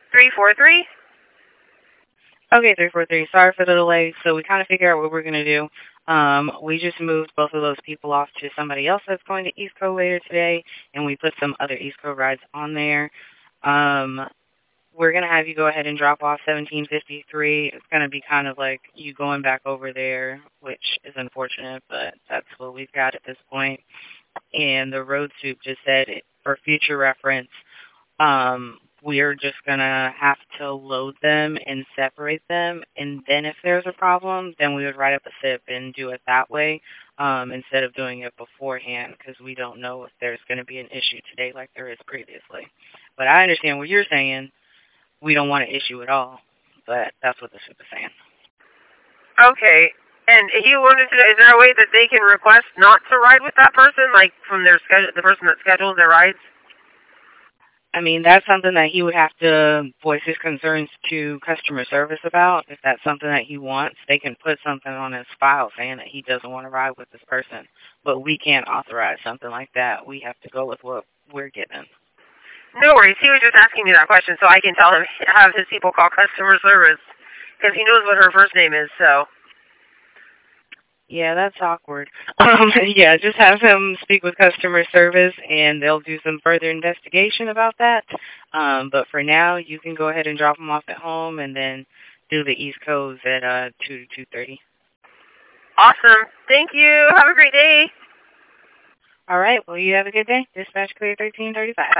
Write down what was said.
343. Okay, 343. Sorry for the delay. So we kind of figured out what we're going to do. We just moved both of those people off to somebody else that's going to East Coast later today, and we put some other East Coast rides on there. We're going to have you go ahead and drop off 1753. It's going to be kind of like you going back over there, which is unfortunate, but that's what we've got at this point. And the road soup just said, for future reference, we're just going to have to load them and separate them. And then if there's a problem, then we would write up a SIP and do it that way instead of doing it beforehand, because we don't know if there's going to be an issue today like there is previously. But I understand what you're saying. We don't want an issue at all, but that's what the SIP is saying. Okay. And he wanted to know, is there a way that they can request not to ride with that person, like from their the person that schedules their rides? I mean, that's something that he would have to voice his concerns to customer service about. If that's something that he wants, they can put something on his file saying that he doesn't want to ride with this person. But we can't authorize something like that. We have to go with what we're given. No worries. He was just asking me that question so I can tell him, have his people call customer service, because he knows what her first name is, so. Yeah, that's awkward. Yeah, just have him speak with customer service, and they'll do some further investigation about that. But for now, you can go ahead and drop him off at home, and then do the East Coast at 2 to 2:30. Awesome. Thank you. Have a great day. All right. Well, you have a good day. Dispatch clear 1335.